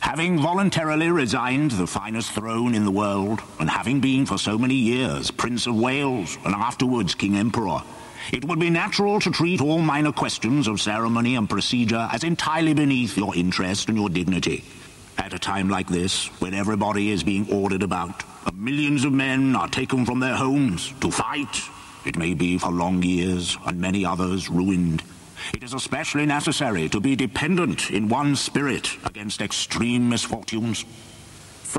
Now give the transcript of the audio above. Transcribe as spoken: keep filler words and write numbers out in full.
Having voluntarily resigned the finest throne in the world, and having been for so many years Prince of Wales and afterwards King Emperor, it would be natural to treat all minor questions of ceremony and procedure as entirely beneath your interest and your dignity. At a time like this, when everybody is being ordered about, and millions of men are taken from their homes to fight, it may be for long years, and many others ruined, it is especially necessary to be dependent in one spirit against extreme misfortunes.